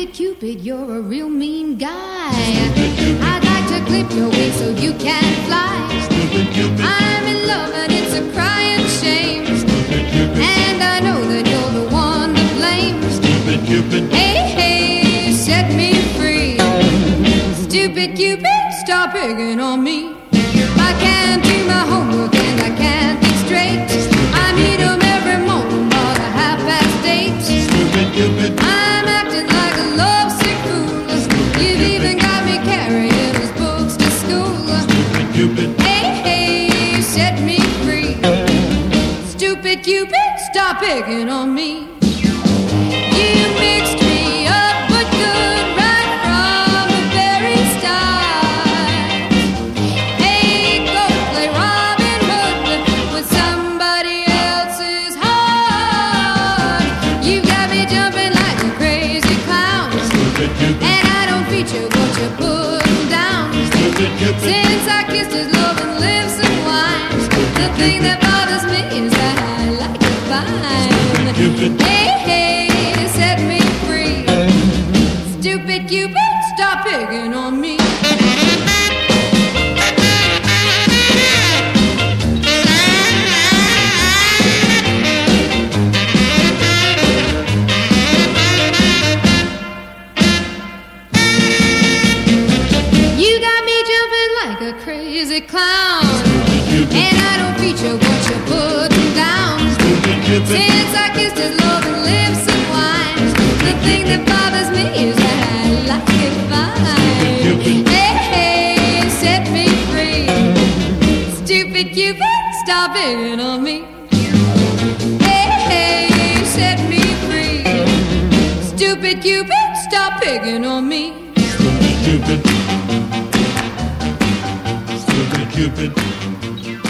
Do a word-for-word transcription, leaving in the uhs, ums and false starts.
Stupid Cupid, you're a real mean guy. I'd like to clip your wings so you can fly. I'm in love and it's a crying shame. And I know that you're the one to blame. Stupid Cupid, hey, hey, set me free. Stupid Cupid, stop picking on me. I can't do my homework and I can't think straight. I meet 'em every morning about a half past eight. Stupid Cupid, I'm acting like a lovesick fool. You've even got me carrying his books to school. Stupid Cupid, hey, hey, set me free. Stupid Cupid, stop picking on me. You mixed me up but good right from the very start. Hey, go play Robin Hood with somebody else's heart. You got me jumping like a crazy clown. Stupid Cupid, And I don't feature what you're putting down. Stupid Cupid, Since I kissed his love and lips and wine, the thing that bothers me is that I like it fine. Cupid, Hey, hey, set me free. Stupid Cupid, stop picking on me. You got me jumping like a crazy clown. And I don't feature what you're putting down. Stupid Cupid, Since I kissed his love and lips and wine, the thing that bothers me is that I like it fine. Hey, hey, set me free. Stupid Cupid, stop picking on me. Hey, hey, set me free. Stupid Cupid, stop picking on me. Stupid Cupid, Stupid Cupid.